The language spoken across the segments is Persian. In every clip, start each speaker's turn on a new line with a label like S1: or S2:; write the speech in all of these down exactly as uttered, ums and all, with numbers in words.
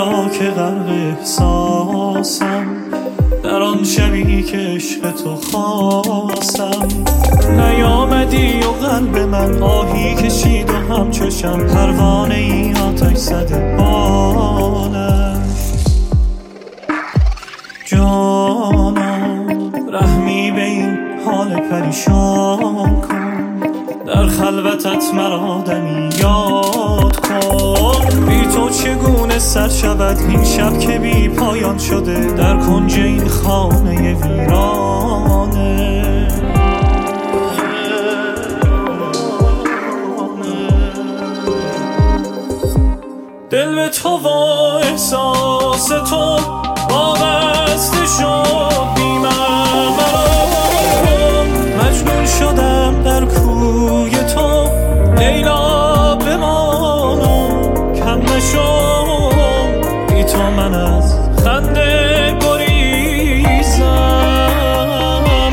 S1: چرا که غرق احساسم در آن شبی که عشق تو خواستم. نیامدی و قلب من آهی کشید و همچشم پروانه ای آتش زده بالش. جانم رحمی به این حال پریشان کن، در خلوتت مرا دمی یاد کن. بی تو چگونه سر شود این شب که بی پایان شده در کنج این خانه ویرانه. دل به تو و احساس تو وابسته شد بی مرمرم. مجنون شدم در کوی تو لیلا بمانم کم نشم. بی تو من از خنده گریزم،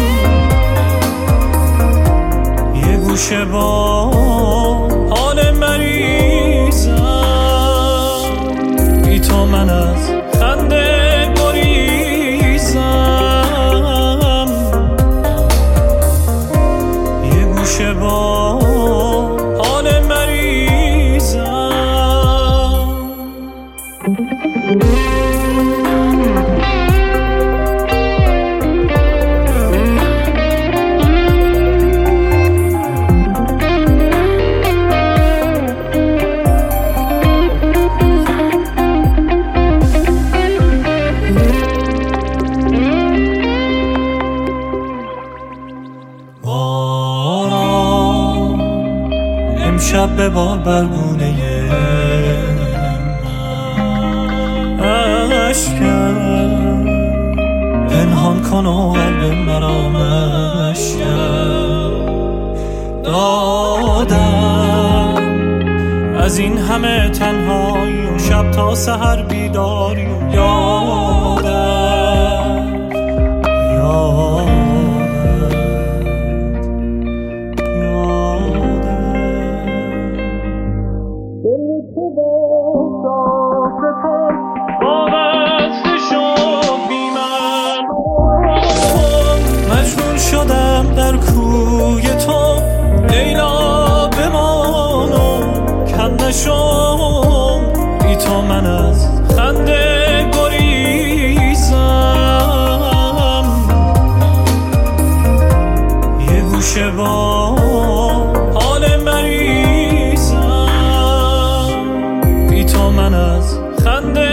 S1: یه گوشه با حال مریضم. بی تو من از خنده گریزم، یه گوشه با حال مریضم. امشب به بار برگونه من عشقم پنهان کن و قلب مرا مشکن دادم. از این همه تنهایی و شب تا سحر بیداری و یادم یادم در کوی تو لیلا بمانم کم نشم. بی تو من از خنده گریزم، یه گوشه با حال مریضم. بی تو من از خنده